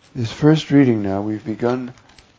This first reading now, we've begun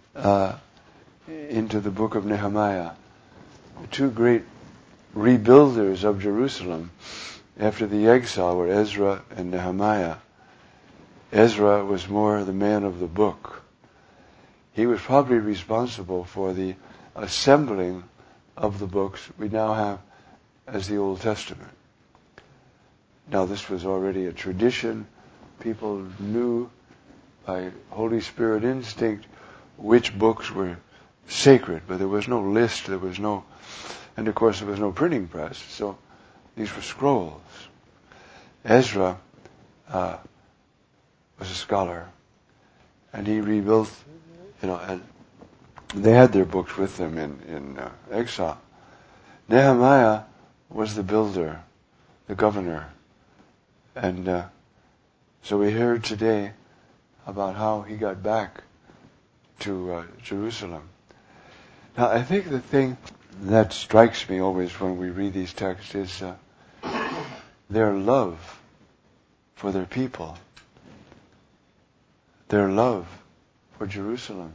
into the book of Nehemiah. The two great rebuilders of Jerusalem after the exile were Ezra and Nehemiah. Ezra was more the man of the book. He was probably responsible for the assembling of the books we now have as the Old Testament. Now, this was already a tradition. People knew by Holy Spirit instinct which books were sacred, but there was no list, and of course there was no printing press, so these were scrolls. Ezra was a scholar, and he rebuilt, and they had their books with them in exile. Nehemiah was the builder, the governor, and so we heard today about how he got back to Jerusalem. Now, I think the thing that strikes me always when we read these texts is their love for their people, their love for Jerusalem,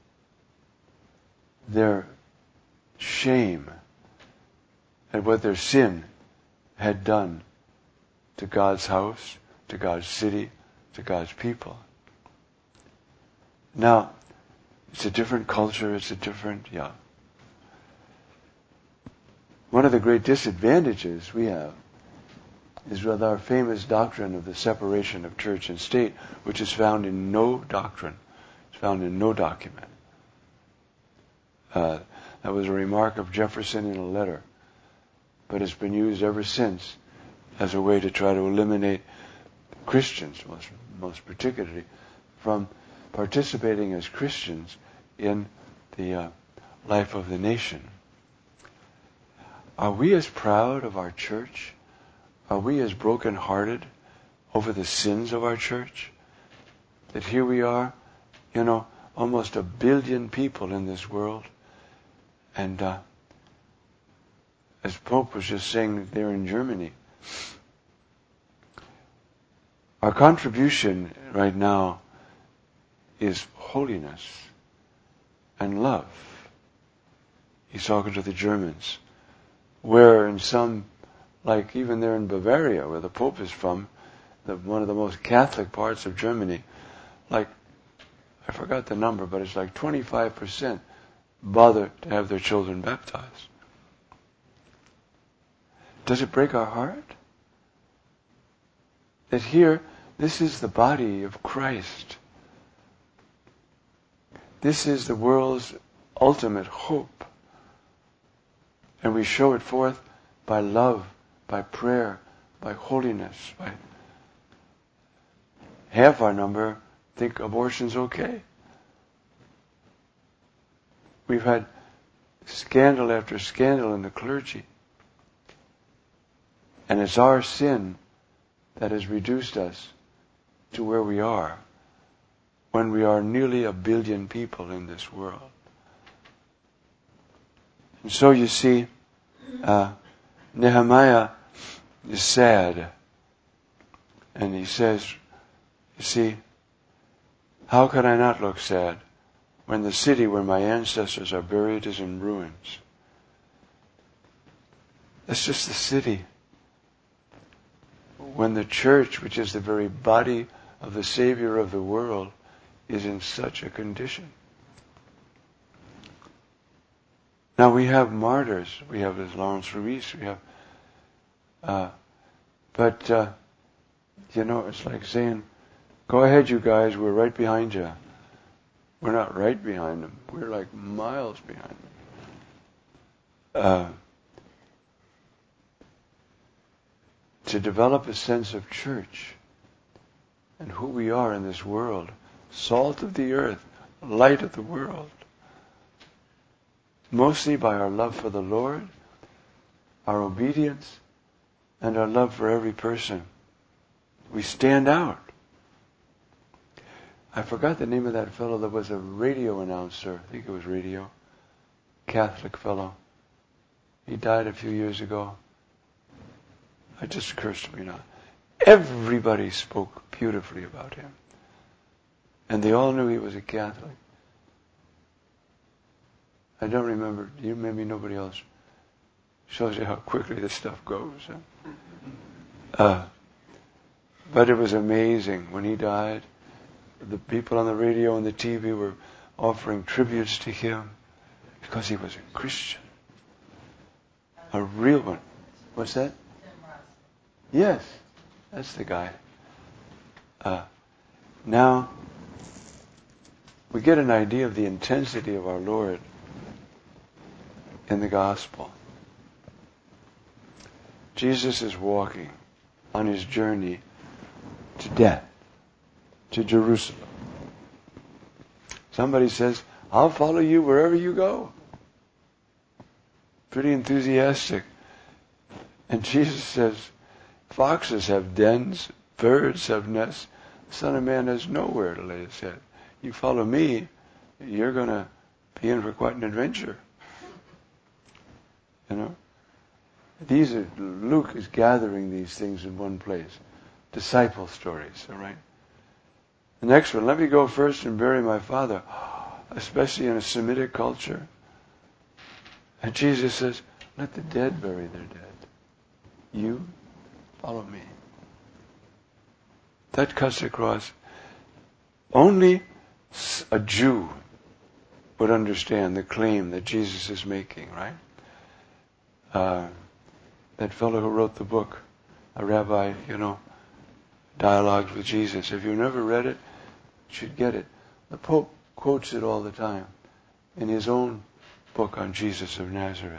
their shame at what their sin had done to God's house, to God's city, to God's people. Now, it's a different culture, One of the great disadvantages we have is with our famous doctrine of the separation of church and state, which is found in no doctrine. It's found in no document. That was a remark of Jefferson in a letter, but it's been used ever since as a way to try to eliminate Christians, most particularly, from participating as Christians in the life of the nation. Are we as proud of our church? Are we as broken-hearted over the sins of our church? That here we are, almost 1 billion people in this world, and as Pope was just saying there in Germany, our contribution right now is holiness and love. He's talking to the Germans, where in some, like even there in Bavaria, where the Pope is from, one of the most Catholic parts of Germany, I forgot the number, but it's like 25% bother to have their children baptized. Does it break our heart? That here, this is the body of Christ. This is the world's ultimate hope. And we show it forth by love, by prayer, by holiness. By half our number think abortion's okay. We've had scandal after scandal in the clergy. And it's our sin that has reduced us to where we are, when we are nearly 1 billion people in this world. And so you see, Nehemiah is sad. And he says, you see, how could I not look sad when the city where my ancestors are buried is in ruins? That's just the city. When the church, which is the very body of the Savior of the world, is in such a condition. Now we have martyrs. We have Lawrence Ruiz. We have, it's like saying, go ahead, you guys. We're right behind you. We're not right behind them. We're like miles behind them. To develop a sense of church and who we are in this world, salt of the earth, light of the world, mostly by our love for the Lord, our obedience, and our love for every person. We stand out. I forgot the name of that fellow that was a radio announcer. I think it was radio. Catholic fellow. He died a few years ago. It just occurs to me now. Everybody spoke beautifully about him. And they all knew he was a Catholic. I don't remember. You, maybe nobody else. Shows you how quickly this stuff goes. But it was amazing. When he died, the people on the radio and the TV were offering tributes to him because he was a Christian. A real one. What's that? Yes, that's the guy. Now, we get an idea of the intensity of our Lord in the gospel. Jesus is walking on his journey to death, to Jerusalem. Somebody says, I'll follow you wherever you go. Pretty enthusiastic. And Jesus says, foxes have dens, birds have nests, the Son of Man has nowhere to lay his head. You follow me, you're going to be in for quite an adventure. You know? Luke is gathering these things in one place. Disciple stories, all right? The next one, let me go first and bury my father, especially in a Semitic culture. And Jesus says, let the dead bury their dead. You follow me. That cuts across. Only a Jew would understand the claim that Jesus is making, right? That fellow who wrote the book, a rabbi, Dialogues with Jesus. If you've never read it, you should get it. The Pope quotes it all the time in his own book on Jesus of Nazareth,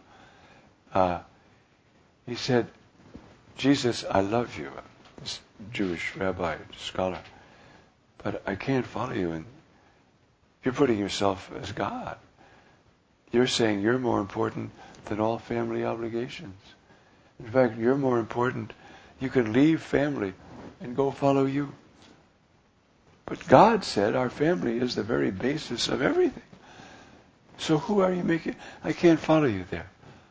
He said, Jesus, I love you, this Jewish rabbi, scholar, but I can't follow you. And you're putting yourself as God. You're saying you're more important than all family obligations. In fact, you're more important. You could leave family and go follow you. But God said our family is the very basis of everything. So who are you making? I can't follow you there.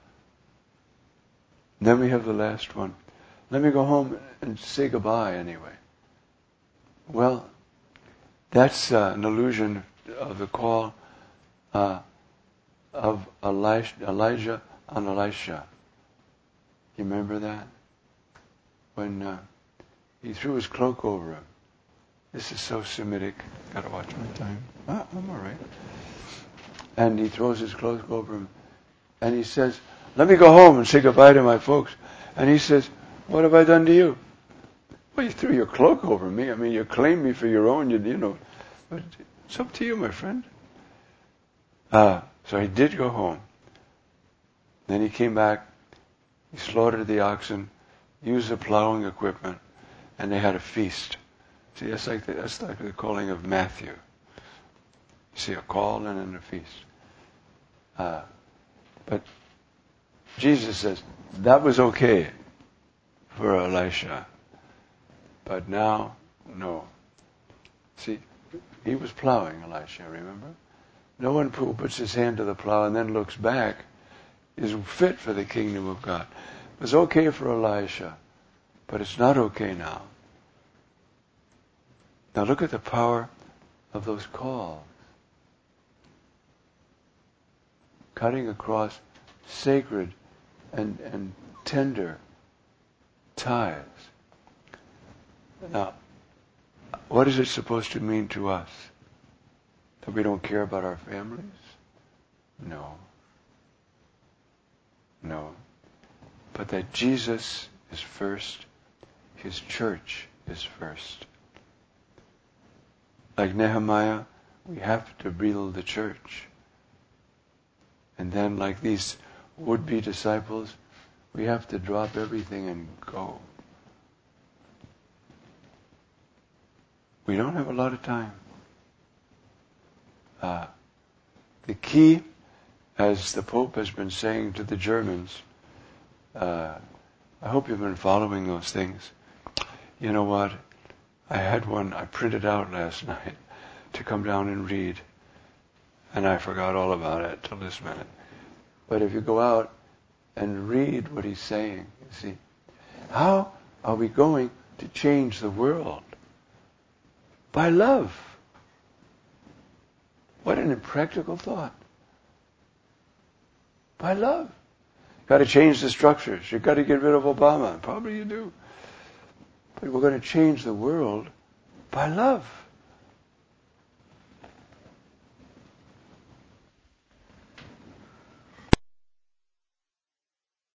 And then we have the last one. Let me go home and say goodbye anyway. Well, that's an allusion of the call of Elijah on Elisha. You remember that? When he threw his cloak over him. This is so Semitic. Got to watch my time. I'm all right. And he throws his cloak over him. And he says, let me go home and say goodbye to my folks. And he says, what have I done to you? Well, you threw your cloak over me. I mean, you claimed me for your own, But it's up to you, my friend. So he did go home. Then he came back. He slaughtered the oxen, used the plowing equipment, and they had a feast. See, that's like the calling of Matthew. You see, a call and then a feast. But Jesus says, that was okay for Elisha. But now, no. See, he was plowing, Elisha, remember? No one who puts his hand to the plow and then looks back is fit for the kingdom of God. It was okay for Elisha, but it's not okay now. Now look at the power of those calls. Cutting across sacred and tender ties. Now, what is it supposed to mean to us? That we don't care about our families? No. But that Jesus is first, his church is first. Like Nehemiah, we have to build the church. And then like these would-be disciples, we have to drop everything and go. We don't have a lot of time. The key, as the Pope has been saying to the Germans, I hope you've been following those things. You know what? I had one I printed out last night to come down and read, and I forgot all about it till this minute. But if you go out and read what he's saying, you see, how are we going to change the world? By love. an impractical thought. By love. Got to change the structures. You've got to get rid of Obama. Probably you do. But we're going to change the world by love.